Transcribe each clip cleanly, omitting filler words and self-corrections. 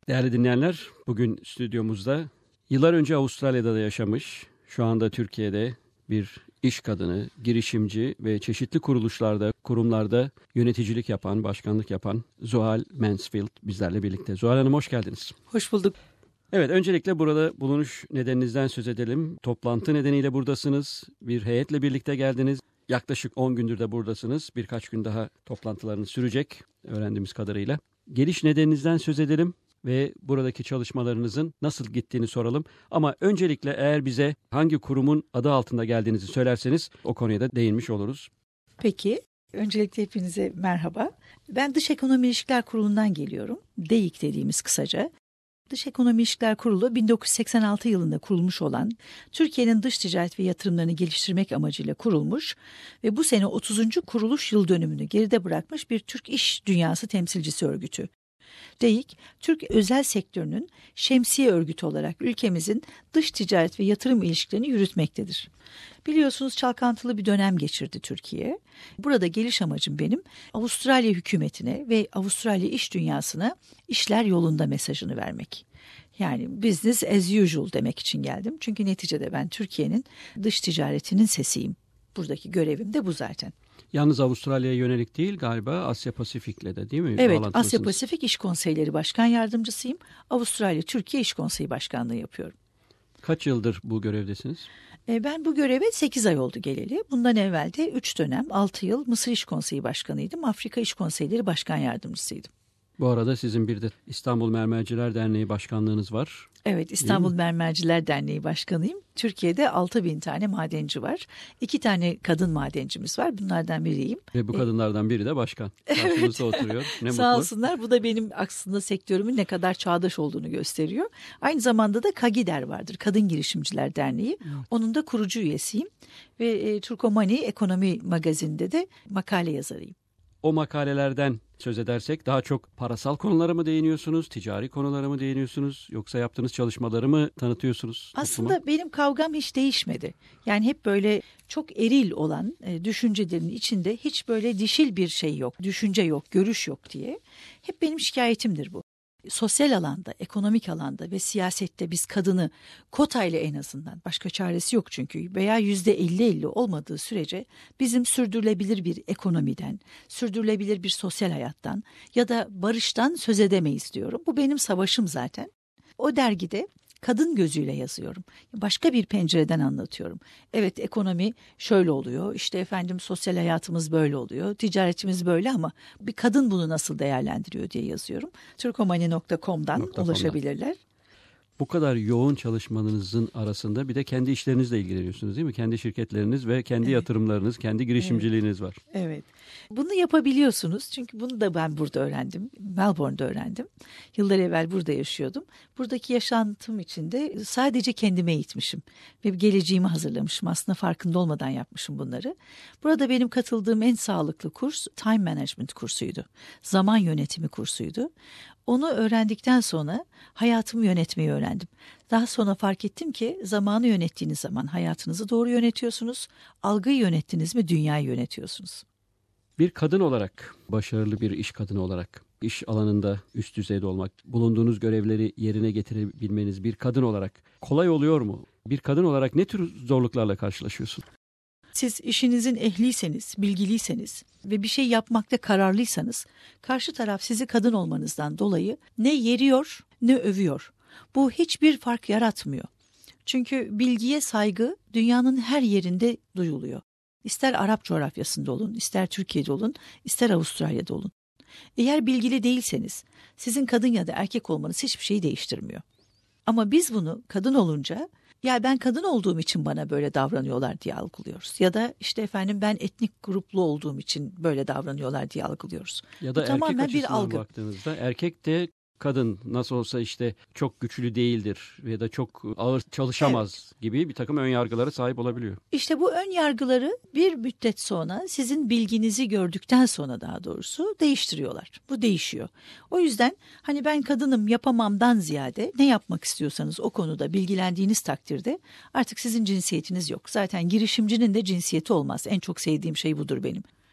Değerli dinleyenler, bugün stüdyomuzda yıllar önce Avustralya'da da yaşamış, şu anda Türkiye'de bir iş kadını, girişimci ve çeşitli kuruluşlarda, kurumlarda yöneticilik yapan, başkanlık yapan Zuhal Mansfield bizlerle birlikte. Zuhal Hanım hoş geldiniz. Hoş bulduk. Evet, öncelikle burada bulunuş nedeninizden söz edelim. Toplantı nedeniyle buradasınız, bir heyetle birlikte geldiniz. Yaklaşık 10 gündür de buradasınız. Birkaç gün daha toplantılarınız sürecek öğrendiğimiz kadarıyla. Geliş nedeninizden söz edelim ve buradaki çalışmalarınızın nasıl gittiğini soralım. Ama öncelikle eğer bize hangi kurumun adı altında geldiğinizi söylerseniz o konuya da değinmiş oluruz. Peki, öncelikle hepinize merhaba. Ben Dış Ekonomi İlişkiler Kurulu'ndan geliyorum. DEİK dediğimiz kısaca. Dış Ekonomi İlişkiler Kurulu 1986 yılında kurulmuş olan Türkiye'nin dış ticaret ve yatırımlarını geliştirmek amacıyla kurulmuş ve bu sene 30. kuruluş yıl dönümünü geride bırakmış bir Türk iş dünyası temsilcisi örgütü. DEİK, Türk özel sektörünün şemsiye örgütü olarak ülkemizin dış ticaret ve yatırım ilişkilerini yürütmektedir. Biliyorsunuz çalkantılı bir dönem geçirdi Türkiye. Burada geliş amacım benim Avustralya hükümetine ve Avustralya iş dünyasına işler yolunda mesajını vermek. Yani business as usual demek için geldim. Çünkü neticede ben Türkiye'nin dış ticaretinin sesiyim. Buradaki görevim de bu zaten. Yalnız Avustralya'ya yönelik değil galiba Asya Pasifik'le de değil mi? Evet, Asya Pasifik İş Konseyleri Başkan Yardımcısıyım. Avustralya Türkiye İş Konseyi Başkanlığı yapıyorum. Kaç yıldır bu görevdesiniz? Ben bu göreve 8 ay oldu geleli. Bundan evvel de 3 dönem 6 yıl Mısır İş Konseyi Başkanıydım. Afrika İş Konseyleri Başkan Yardımcısıydım. Bu arada sizin bir de İstanbul Mermerciler Derneği başkanlığınız var. Evet, İstanbul Mermerciler Derneği Başkanıyım. Türkiye'de 6.000 tane madenci var. 2 tane kadın madencimiz var. Bunlardan biriyim. Ve bu kadınlardan biri de başkan. Karşımızda oturuyor. Ne Sağ mutlu. olsunlar. Bu da benim aslında sektörümün ne kadar çağdaş olduğunu gösteriyor. Aynı zamanda da KAGİDER vardır. Kadın Girişimciler Derneği. Evet. Onun da kurucu üyesiyim. Ve Turkomani Ekonomi Magazin'de de makale yazarıyım. O makalelerden söz edersek daha çok parasal konulara mı değiniyorsunuz, ticari konulara mı değiniyorsunuz yoksa yaptığınız çalışmaları mı tanıtıyorsunuz? Aslında benim kavgam hiç değişmedi. Yani hep böyle çok eril olan düşüncelerin içinde hiç böyle dişil bir şey yok, düşünce yok, görüş yok diye. Hep benim şikayetimdir bu. Sosyal alanda, ekonomik alanda ve siyasette biz kadını kotayla en azından başka çaresi yok çünkü veya %50-50 olmadığı sürece bizim sürdürülebilir bir ekonomiden, sürdürülebilir bir sosyal hayattan ya da barıştan söz edemeyiz diyorum. Bu benim savaşım zaten. O dergide kadın gözüyle yazıyorum. Başka bir pencereden anlatıyorum. Evet, ekonomi şöyle oluyor. İşte efendim sosyal hayatımız böyle oluyor. Ticaretimiz böyle ama bir kadın bunu nasıl değerlendiriyor diye yazıyorum. Turkomani.com'dan ulaşabilirler. Bu kadar yoğun çalışmanızın arasında bir de kendi işlerinizle ilgileniyorsunuz değil mi? Kendi şirketleriniz ve kendi yatırımlarınız, kendi girişimciliğiniz var. Evet. Bunu yapabiliyorsunuz. Çünkü bunu da ben burada öğrendim. Melbourne'da öğrendim. Yıllar evvel burada yaşıyordum. Buradaki yaşantım içinde sadece kendime eğitmişim. Ve geleceğimi hazırlamışım. Aslında farkında olmadan yapmışım bunları. Burada benim katıldığım en sağlıklı kurs time management kursuydu. Zaman yönetimi kursuydu. Onu öğrendikten sonra hayatımı yönetmeyi öğrendim. Daha sonra fark ettim ki zamanı yönettiğiniz zaman hayatınızı doğru yönetiyorsunuz. Algıyı yönettiniz mi dünyayı yönetiyorsunuz. Bir kadın olarak, başarılı bir iş kadını olarak, iş alanında üst düzeyde olmak, bulunduğunuz görevleri yerine getirebilmeniz bir kadın olarak kolay oluyor mu? Bir kadın olarak ne tür zorluklarla karşılaşıyorsun? Siz işinizin ehliyseniz, bilgiliyseniz ve bir şey yapmakta kararlıysanız karşı taraf sizi kadın olmanızdan dolayı ne yeriyor ne övüyor. Bu hiçbir fark yaratmıyor. Çünkü bilgiye saygı dünyanın her yerinde duyuluyor. İster Arap coğrafyasında olun, ister Türkiye'de olun, ister Avustralya'da olun. Eğer bilgili değilseniz sizin kadın ya da erkek olmanız hiçbir şeyi değiştirmiyor. Ama biz bunu kadın olunca ya ben kadın olduğum için bana böyle davranıyorlar diye algılıyoruz. Ya da işte efendim ben etnik gruplu olduğum için böyle davranıyorlar diye algılıyoruz. Ya da bu tamamen erkek bir algı. Baktığınızda erkek de kadın nasıl olsa işte çok güçlü değildir ya da çok ağır çalışamaz gibi bir takım ön yargılara sahip olabiliyor. İşte bu ön yargıları bir müddet sonra sizin bilginizi gördükten sonra daha doğrusu değiştiriyorlar. Bu değişiyor. O yüzden hani ben kadınım yapamamdan ziyade ne yapmak istiyorsanız o konuda bilgilendiğiniz takdirde artık sizin cinsiyetiniz yok. Zaten girişimcinin de cinsiyeti olmaz. En çok sevdiğim şey budur benim.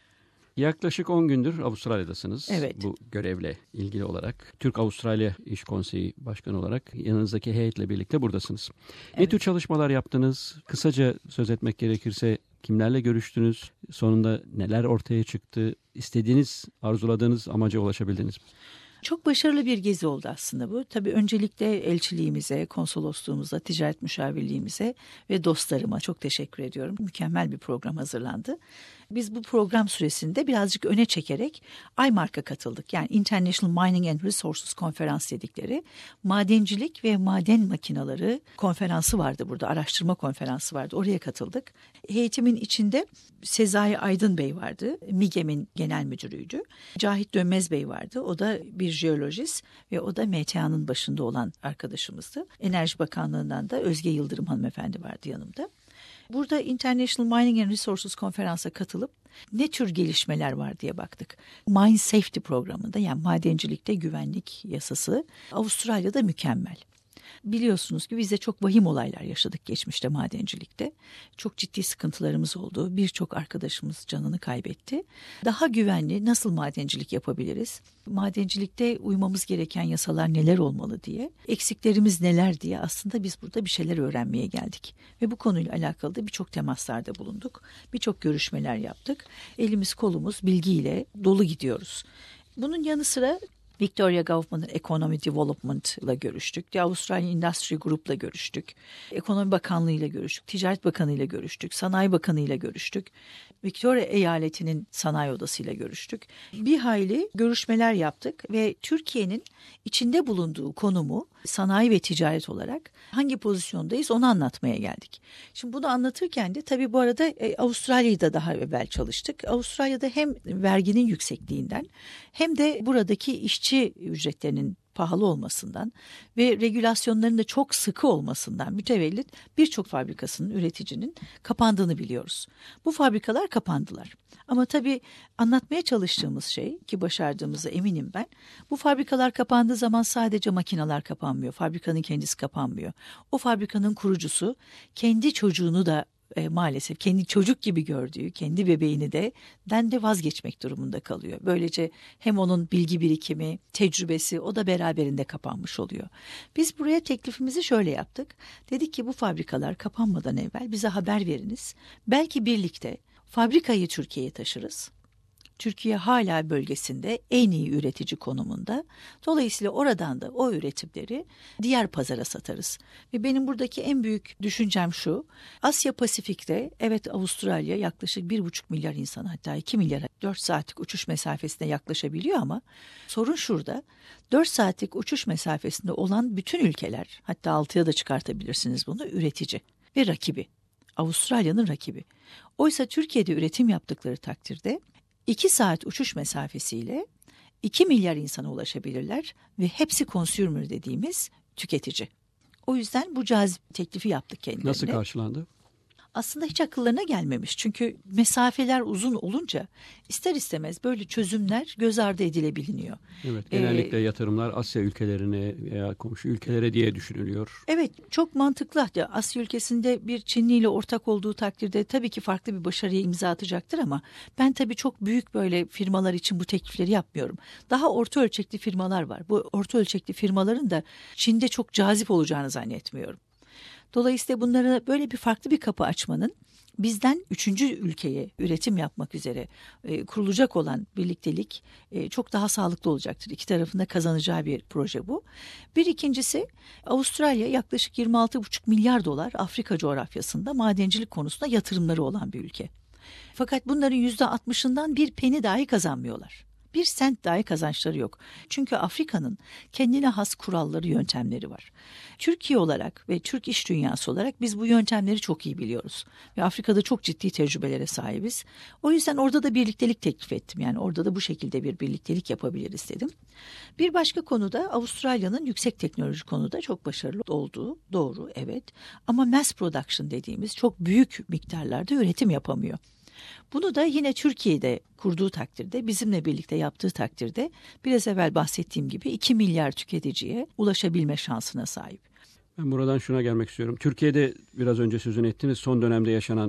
Yaklaşık 10 gündür Avustralya'dasınız. Evet. Bu görevle ilgili olarak. Türk-Avustralya İş Konseyi Başkanı olarak yanınızdaki heyetle birlikte buradasınız. Evet. Ne tür çalışmalar yaptınız? Kısaca söz etmek gerekirse kimlerle görüştünüz? Sonunda neler ortaya çıktı? İstediğiniz, arzuladığınız amaca ulaşabildiniz mi? Çok başarılı bir gezi oldu aslında bu. Tabii öncelikle elçiliğimize, konsolosluğumuza, ticaret müşavirliğimize ve dostlarıma çok teşekkür ediyorum. Mükemmel bir program hazırlandı. Biz bu program süresinde birazcık öne çekerek IMARC'a katıldık. Yani International Mining and Resources Konferans dedikleri madencilik ve maden makineleri konferansı vardı burada. Araştırma konferansı vardı. Oraya katıldık. Heyetimin içinde Sezai Aydın Bey vardı. MİGEM'in genel müdürüydü. Cahit Dönmez Bey vardı. O da bir jeolojist ve o da MTA'nın başında olan arkadaşımızdı. Enerji Bakanlığı'ndan da Özge Yıldırım hanımefendi vardı yanımda. Burada International Mining and Resources konferansa katılıp ne tür gelişmeler var diye baktık. Mine Safety programında, yani madencilikte güvenlik yasası Avustralya'da mükemmel. Biliyorsunuz ki biz de çok vahim olaylar yaşadık geçmişte madencilikte. Çok ciddi sıkıntılarımız oldu. Birçok arkadaşımız canını kaybetti. Daha güvenli nasıl madencilik yapabiliriz? Madencilikte uymamız gereken yasalar neler olmalı diye, eksiklerimiz neler diye aslında biz burada bir şeyler öğrenmeye geldik. Ve bu konuyla alakalı da birçok temaslarda bulunduk. Birçok görüşmeler yaptık. Elimiz kolumuz bilgiyle dolu gidiyoruz. Bunun yanı sıra Victoria Government Economy Development'la görüştük. Australian Industry Group'la görüştük. Ekonomi Bakanlığı'yla görüştük. Ticaret Bakanı'yla görüştük. Sanayi Bakanı'yla görüştük. Victoria Eyaleti'nin sanayi odasıyla görüştük. Bir hayli görüşmeler yaptık ve Türkiye'nin içinde bulunduğu konumu sanayi ve ticaret olarak hangi pozisyondayız onu anlatmaya geldik. Şimdi bunu anlatırken de tabii bu arada Avustralya'yı da daha evvel çalıştık. Avustralya'da hem verginin yüksekliğinden hem de buradaki işçi ücretlerinin pahalı olmasından ve regülasyonların da çok sıkı olmasından mütevellit birçok fabrikasının, üreticinin kapandığını biliyoruz. Bu fabrikalar kapandılar. Ama tabii anlatmaya çalıştığımız şey, ki başardığımıza eminim ben, bu fabrikalar kapandığı zaman sadece makineler kapanmıyor, fabrikanın kendisi kapanmıyor. O fabrikanın kurucusu kendi çocuğunu da maalesef kendi çocuk gibi gördüğü kendi bebeğini de vazgeçmek durumunda kalıyor. Böylece hem onun bilgi birikimi, tecrübesi o da beraberinde kapanmış oluyor. Biz buraya teklifimizi şöyle yaptık. Dedik ki bu fabrikalar kapanmadan evvel bize haber veriniz. Belki birlikte fabrikayı Türkiye'ye taşırız. Türkiye hala bölgesinde en iyi üretici konumunda. Dolayısıyla oradan da o üretimleri diğer pazara satarız. Ve benim buradaki en büyük düşüncem şu. Asya Pasifik'te evet Avustralya yaklaşık 1,5 milyar insan, hatta 2 milyara 4 saatlik uçuş mesafesine yaklaşabiliyor ama sorun şurada. 4 saatlik uçuş mesafesinde olan bütün ülkeler, hatta 6'ya da çıkartabilirsiniz bunu, üretici ve rakibi. Avustralya'nın rakibi. Oysa Türkiye'de üretim yaptıkları takdirde 2 saat uçuş mesafesiyle 2 milyar insana ulaşabilirler ve hepsi consumer dediğimiz tüketici. O yüzden bu cazip teklifi yaptık kendilerine. Nasıl karşılandı? Aslında hiç akıllarına gelmemiş. Çünkü mesafeler uzun olunca ister istemez böyle çözümler göz ardı edilebiliniyor. Evet, genellikle yatırımlar Asya ülkelerine veya komşu ülkelere diye düşünülüyor. Evet, çok mantıklı. Asya ülkesinde bir Çinli ile ortak olduğu takdirde tabii ki farklı bir başarıya imza atacaktır ama ben tabii çok büyük böyle firmalar için bu teklifleri yapmıyorum. Daha orta ölçekli firmalar var. Bu orta ölçekli firmaların da Çin'de çok cazip olacağını zannetmiyorum. Dolayısıyla bunlara böyle bir farklı bir kapı açmanın bizden 3. ülkeye üretim yapmak üzere kurulacak olan birliktelik çok daha sağlıklı olacaktır. İki tarafında kazanacağı bir proje bu. Bir ikincisi, Avustralya yaklaşık 26,5 milyar dolar Afrika coğrafyasında madencilik konusunda yatırımları olan bir ülke. Fakat bunların %60'ından bir peni dahi kazanmıyorlar. 1 sent dahi kazançları yok. Çünkü Afrika'nın kendine has kuralları, yöntemleri var. Türkiye olarak ve Türk iş dünyası olarak biz bu yöntemleri çok iyi biliyoruz. Ve Afrika'da çok ciddi tecrübelere sahibiz. O yüzden orada da birliktelik teklif ettim. Yani orada da bu şekilde bir birliktelik yapabiliriz dedim. Bir başka konuda Avustralya'nın yüksek teknoloji konuda çok başarılı olduğu doğru, evet. Ama mass production dediğimiz çok büyük miktarlarda üretim yapamıyor. Bunu da yine Türkiye'de kurduğu takdirde, bizimle birlikte yaptığı takdirde biraz evvel bahsettiğim gibi 2 milyar tüketiciye ulaşabilme şansına sahip. Ben buradan şuna gelmek istiyorum. Türkiye'de biraz önce sözünü ettiniz, son dönemde yaşanan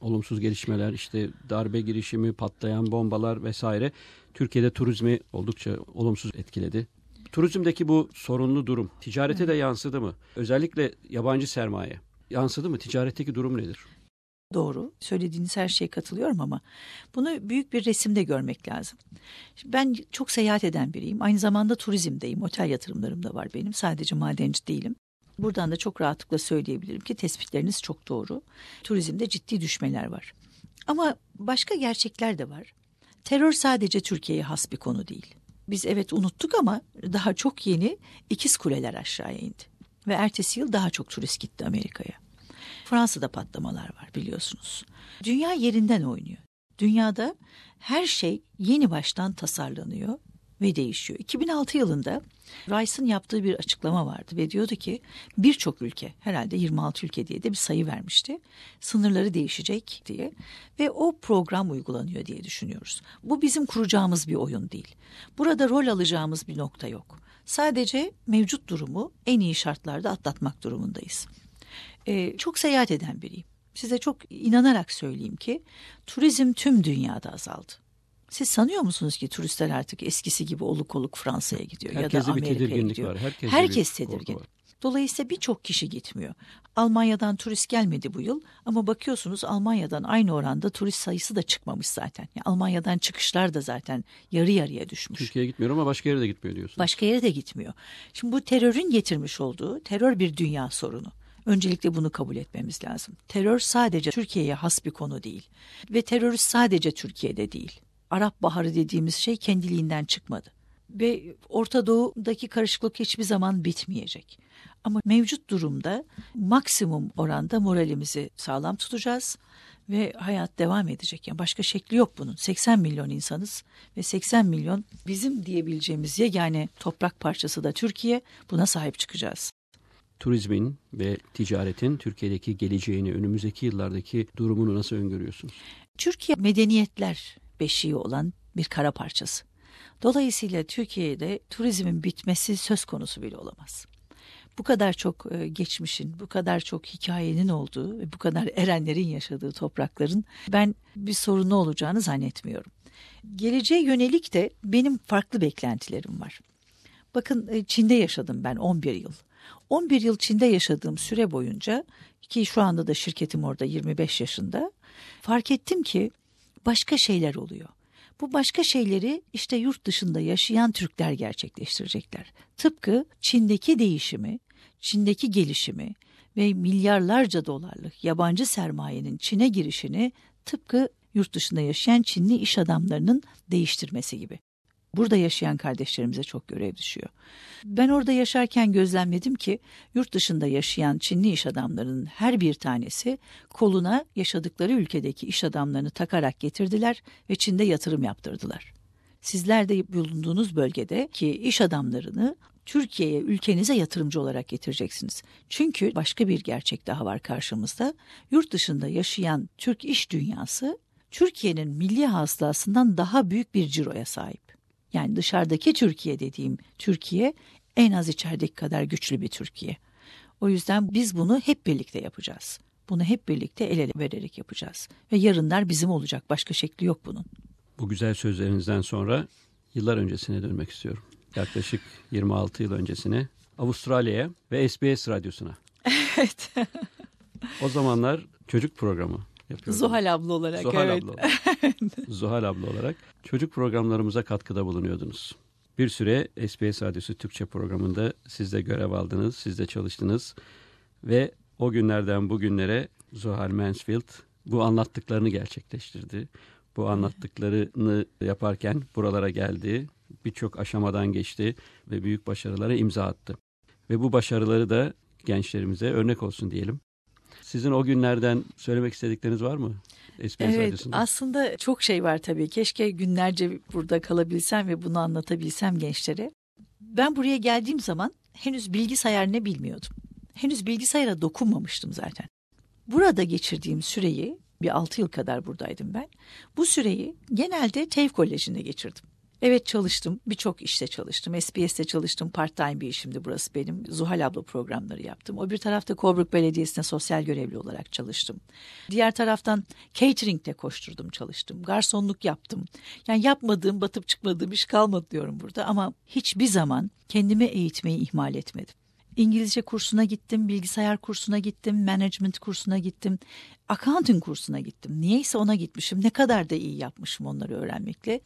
olumsuz gelişmeler, işte darbe girişimi, patlayan bombalar vesaire Türkiye'de turizmi oldukça olumsuz etkiledi. Turizmdeki bu sorunlu durum ticarete de yansıdı mı? Özellikle yabancı sermaye yansıdı mı? Ticaretteki durum nedir? Doğru. Söylediğiniz her şeye katılıyorum ama bunu büyük bir resimde görmek lazım. Şimdi ben çok seyahat eden biriyim. Aynı zamanda turizmdeyim. Otel yatırımlarım da var benim. Sadece madenci değilim. Buradan da çok rahatlıkla söyleyebilirim ki tespitleriniz çok doğru. Turizmde ciddi düşmeler var. Ama başka gerçekler de var. Terör sadece Türkiye'ye has bir konu değil. Biz evet unuttuk ama daha çok yeni İkizkuleler aşağıya indi. Ve ertesi yıl daha çok turist gitti Amerika'ya. Fransa'da patlamalar var biliyorsunuz. Dünya yerinden oynuyor. Dünyada her şey yeni baştan tasarlanıyor ve değişiyor. 2006 yılında Rice'ın yaptığı bir açıklama vardı ve diyordu ki birçok ülke, herhalde 26 ülke diye de bir sayı vermişti. Sınırları değişecek diye ve o program uygulanıyor diye düşünüyoruz. Bu bizim kuracağımız bir oyun değil. Burada rol alacağımız bir nokta yok. Sadece mevcut durumu en iyi şartlarda atlatmak durumundayız. Çok seyahat eden biriyim. Size çok inanarak söyleyeyim ki turizm tüm dünyada azaldı. Siz sanıyor musunuz ki turistler artık eskisi gibi oluk oluk Fransa'ya gidiyor ya da Amerika'ya gidiyor? Herkes tedirgin. Dolayısıyla birçok kişi gitmiyor. Almanya'dan turist gelmedi bu yıl ama bakıyorsunuz Almanya'dan aynı oranda turist sayısı da çıkmamış zaten. Yani Almanya'dan çıkışlar da zaten yarı yarıya düşmüş. Türkiye'ye gitmiyor ama başka yere de gitmiyor diyorsunuz. Başka yere de gitmiyor. Şimdi bu terörün getirmiş olduğu terör bir dünya sorunu. Öncelikle bunu kabul etmemiz lazım. Terör sadece Türkiye'ye has bir konu değil. Ve terörist sadece Türkiye'de değil. Arap Baharı dediğimiz şey kendiliğinden çıkmadı. Ve Orta Doğu'daki karışıklık hiçbir zaman bitmeyecek. Ama mevcut durumda maksimum oranda moralimizi sağlam tutacağız ve hayat devam edecek. Yani başka şekli yok bunun. 80 milyon insanız ve 80 milyon bizim diyebileceğimiz yegane toprak parçası da Türkiye. Buna sahip çıkacağız. Turizmin ve ticaretin Türkiye'deki geleceğini, önümüzdeki yıllardaki durumunu nasıl öngörüyorsunuz? Türkiye medeniyetler beşiği olan bir kara parçası. Dolayısıyla Türkiye'de turizmin bitmesi söz konusu bile olamaz. Bu kadar çok geçmişin, bu kadar çok hikayenin olduğu ve bu kadar erenlerin yaşadığı toprakların ben bir sorunu olacağını zannetmiyorum. Geleceğe yönelik de benim farklı beklentilerim var. Bakın Çin'de yaşadım ben 11 yıl. 11 yıl Çin'de yaşadığım süre boyunca ki şu anda da şirketim orada 25 yaşında fark ettim ki başka şeyler oluyor. Bu başka şeyleri işte yurt dışında yaşayan Türkler gerçekleştirecekler. Tıpkı Çin'deki değişimi, Çin'deki gelişimi ve milyarlarca dolarlık yabancı sermayenin Çin'e girişini tıpkı yurt dışında yaşayan Çinli iş adamlarının değiştirmesi gibi. Burada yaşayan kardeşlerimize çok görev düşüyor. Ben orada yaşarken gözlemledim ki yurt dışında yaşayan Çinli iş adamlarının her bir tanesi koluna yaşadıkları ülkedeki iş adamlarını takarak getirdiler ve Çin'de yatırım yaptırdılar. Sizler de bulunduğunuz bölgedeki iş adamlarını Türkiye'ye, ülkenize yatırımcı olarak getireceksiniz. Çünkü başka bir gerçek daha var karşımızda. Yurt dışında yaşayan Türk iş dünyası Türkiye'nin milli hasılasından daha büyük bir ciroya sahip. Yani dışarıdaki Türkiye dediğim Türkiye en az içerideki kadar güçlü bir Türkiye. O yüzden biz bunu hep birlikte yapacağız. Bunu hep birlikte el ele vererek yapacağız. Ve yarınlar bizim olacak. Başka şekli yok bunun. Bu güzel sözlerinizden sonra yıllar öncesine dönmek istiyorum. Yaklaşık 26 yıl öncesine Avustralya'ya ve SBS Radyosu'na. Evet. O zamanlar çocuk programı yapıyordum. Zuhal abla olarak. Zuhal evet. abla olarak. Zuhal abla olarak çocuk programlarımıza katkıda bulunuyordunuz. Bir süre SBS Radyosu Türkçe programında siz de görev aldınız, siz de çalıştınız. Ve o günlerden bugünlere Zuhal Mansfield bu anlattıklarını gerçekleştirdi. Bu anlattıklarını yaparken buralara geldi, birçok aşamadan geçti ve büyük başarılara imza attı. Ve bu başarıları da gençlerimize örnek olsun diyelim. Sizin o günlerden söylemek istedikleriniz var mı? SBS evet, Radyosu'nda. Aslında çok şey var tabii. Keşke günlerce burada kalabilsem ve bunu anlatabilsem gençlere. Ben buraya geldiğim zaman henüz bilgisayar ne bilmiyordum. Henüz bilgisayara dokunmamıştım zaten. Burada geçirdiğim süreyi, bir 6 yıl kadar buradaydım ben. Bu süreyi genelde TEV Koleji'nde geçirdim. Evet, çalıştım. Birçok işte çalıştım. SBS'te çalıştım. Part-time bir işimdi burası benim. Zuhal abla programları yaptım. O bir tarafta Coburg Belediyesi'nde sosyal görevli olarak çalıştım. Diğer taraftan catering'de koşturdum, çalıştım. Garsonluk yaptım. Yani yapmadığım, batıp çıkmadığım iş kalmadı diyorum burada. Ama hiçbir zaman kendimi eğitmeyi ihmal etmedim. İngilizce kursuna gittim, bilgisayar kursuna gittim, management kursuna gittim, accounting kursuna gittim. Niyeyse ona gitmişim. Ne kadar da iyi yapmışım onları öğrenmekle.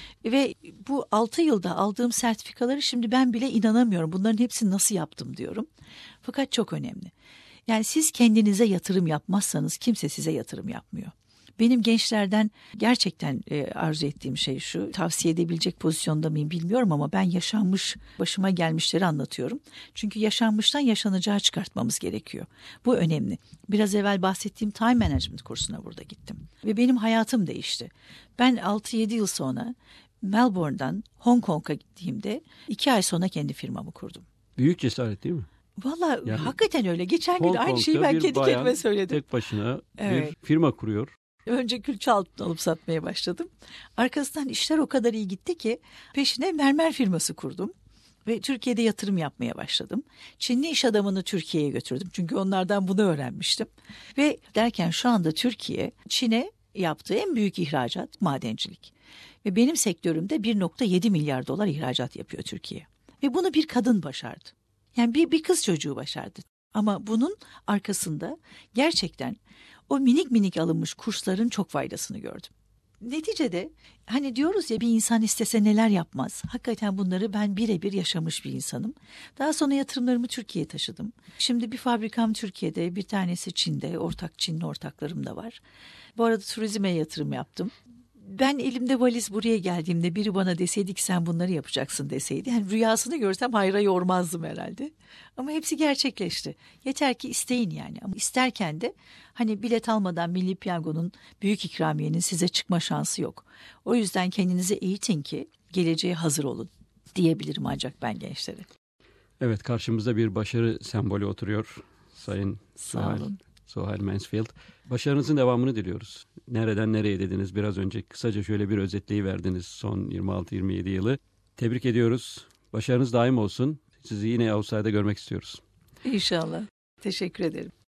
Ve bu 6 yılda aldığım sertifikaları şimdi ben bile inanamıyorum. Bunların hepsini nasıl yaptım diyorum. Fakat çok önemli. Yani siz kendinize yatırım yapmazsanız kimse size yatırım yapmıyor. Benim gençlerden gerçekten arzu ettiğim şey şu, tavsiye edebilecek pozisyonda mıyım bilmiyorum ama ben yaşanmış, başıma gelmişleri anlatıyorum. Çünkü yaşanmıştan yaşanacağı çıkartmamız gerekiyor. Bu önemli. Biraz evvel bahsettiğim time management kursuna burada gittim. Ve benim hayatım değişti. Ben 6-7 yıl sonra Melbourne'dan Hong Kong'a gittiğimde 2 ay sonra kendi firmamı kurdum. Büyük cesaret değil mi? Valla Yani hakikaten öyle. Geçen gün Hong aynı şeyi Kong'da ben bir kendi bayan kendime söyledim. tek başına Evet. bir firma kuruyor. Önce külçe alıp satmaya başladım. Arkasından işler o kadar iyi gitti ki peşine mermer firması kurdum. Ve Türkiye'de yatırım yapmaya başladım. Çinli iş adamını Türkiye'ye götürdüm. Çünkü onlardan bunu öğrenmiştim. Ve derken şu anda Türkiye, Çin'e yaptığı en büyük ihracat madencilik. Ve benim sektörümde 1,7 milyar dolar ihracat yapıyor Türkiye. Ve bunu bir kadın başardı. Yani bir kız çocuğu başardı. Ama bunun arkasında gerçekten o minik minik alınmış kursların çok faydasını gördüm. Neticede hani diyoruz ya, bir insan istese neler yapmaz. Hakikaten bunları ben birebir yaşamış bir insanım. Daha sonra yatırımlarımı Türkiye'ye taşıdım. Şimdi bir fabrikam Türkiye'de, bir tanesi Çin'de, Çinli ortaklarım da var. Bu arada turizme yatırım yaptım. Ben elimde valiz buraya geldiğimde biri bana deseydi ki sen bunları yapacaksın deseydi, yani rüyasını görsem hayra yormazdım herhalde. Ama hepsi gerçekleşti. Yeter ki isteyin yani. Ama isterken de hani bilet almadan Milli Piyango'nun büyük ikramiyenin size çıkma şansı yok. O yüzden kendinizi eğitin ki geleceğe hazır olun diyebilirim ancak ben gençlere. Evet, karşımızda bir başarı sembolü oturuyor Sayın Sağ olun. Zuhal Mansfield. Başarınızın devamını diliyoruz. Nereden nereye dediniz? Biraz önce kısaca şöyle bir özetleyiverdiniz son 26-27 yılı. Tebrik ediyoruz. Başarınız daim olsun. Sizi yine Avustralya'da görmek istiyoruz. İnşallah. Teşekkür ederim.